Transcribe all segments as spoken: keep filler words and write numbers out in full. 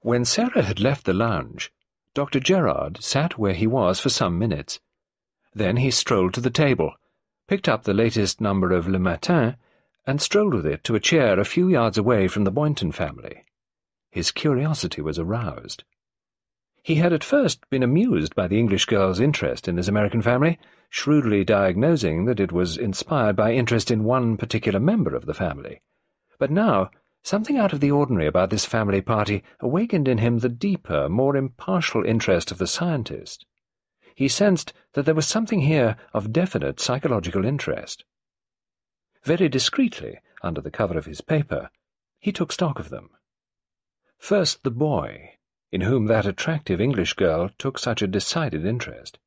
When Sarah had left the lounge, Doctor Gerard sat where he was for some minutes. Then he strolled to the table, picked up the latest number of Le Matin, and strolled with it to a chair a few yards away from the Boynton family. His curiosity was aroused. He had at first been amused by the English girl's interest in this American family, shrewdly diagnosing that it was inspired by interest in one particular member of the family. But now something out of the ordinary about this family party awakened in him the deeper, more impartial interest of the scientist. He sensed that there was something here of definite psychological interest. Very discreetly, under the cover of his paper, he took stock of them. First the boy, in whom that attractive English girl took such a decided interest.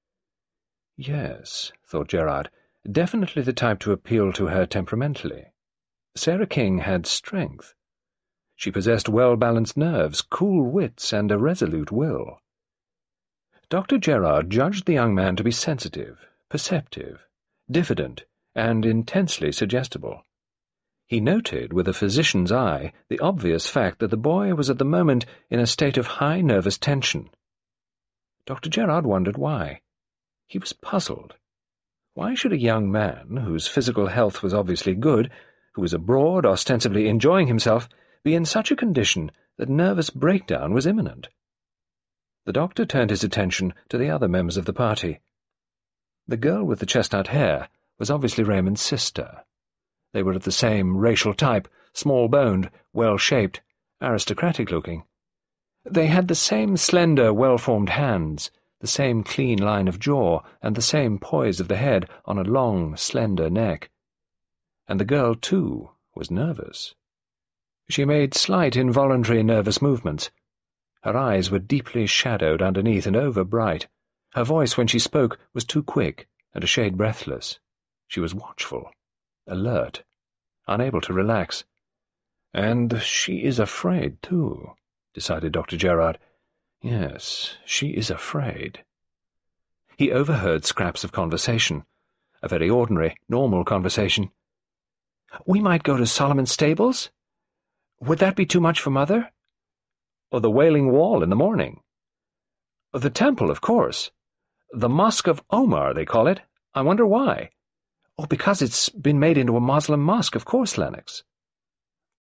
Yes, thought Gerard, definitely the type to appeal to her temperamentally. Sarah King had strength. She possessed well-balanced nerves, cool wits, and a resolute will. Doctor Gerard judged the young man to be sensitive, perceptive, diffident, and intensely suggestible. He noted with a physician's eye the obvious fact that the boy was at the moment in a state of high nervous tension. Doctor Gerard wondered why. He was puzzled. Why should a young man, whose physical health was obviously good, who was abroad ostensibly enjoying himself, be in such a condition that nervous breakdown was imminent? The doctor turned his attention to the other members of the party. The girl with the chestnut hair was obviously Raymond's sister. They were of the same racial type, small-boned, well-shaped, aristocratic-looking. They had the same slender, well-formed hands, the same clean line of jaw, and the same poise of the head on a long, slender neck. And the girl, too, was nervous. She made slight, involuntary nervous movements. Her eyes were deeply shadowed underneath and over-bright. Her voice, when she spoke, was too quick and a shade breathless. She was watchful, alert, unable to relax. And she is afraid, too, decided Doctor Gerard. Yes, she is afraid. He overheard scraps of conversation, a very ordinary, normal conversation. "We might go to Solomon's stables? Would that be too much for Mother?" "Or the Wailing Wall in the morning." "The temple, of course. The Mosque of Omar, they call it. I wonder why." "Oh, because it's been made into a Moslem mosque, of course, Lennox."